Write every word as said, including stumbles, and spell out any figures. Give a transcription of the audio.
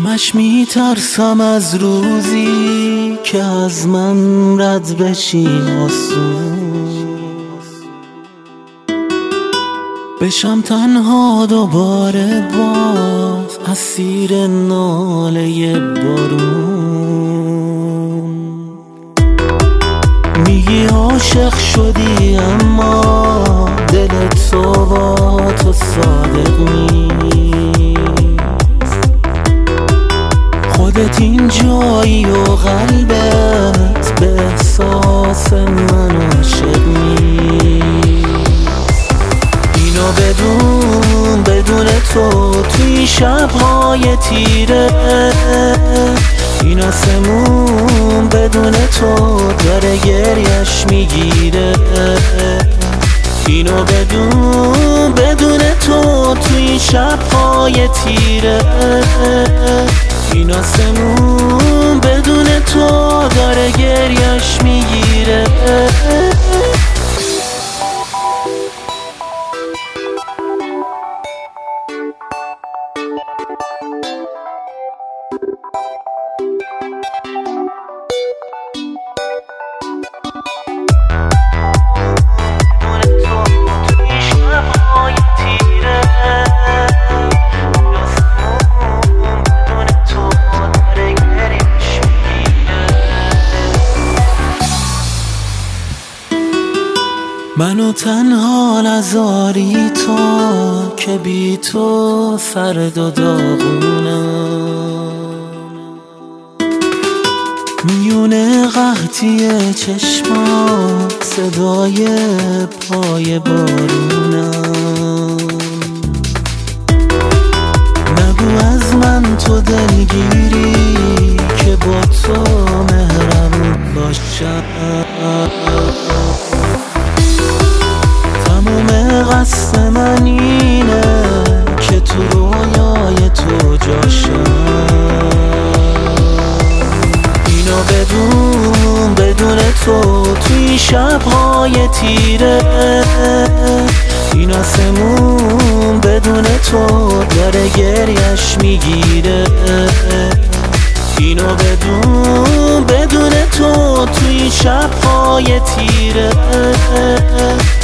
همش میترسم از روزی که از من رد بشین آسون، بشم تنها دوباره باز اسیر ناله بارون. میگی عاشق شدی اما دلت تو با تو صادق نیست، خودت این جایی و قلبت به احساس من عاشق نیست. اینو بدون بدون تو توی شبهای تیره، این آسمون بدون تو داره گریش میگیره. اینو بدون بدون تو توی شبهای تیره، این آسمون بدون تو داره گریش میگیره. منو تنها نذاری تو که بی تو سرد و داغونم، میونه قحطی چشمام صدای پای بارونم. نگو از من تو دلگیری که با تو مهربون باشم، تموم قصد من اینه که تو رویای تو جاشم. اینو بدون بدون تو توی شبهای تیره، این آسمون بدون تو داره گریش میگیره. اینو بدون بدون تو توی شبهای تیره،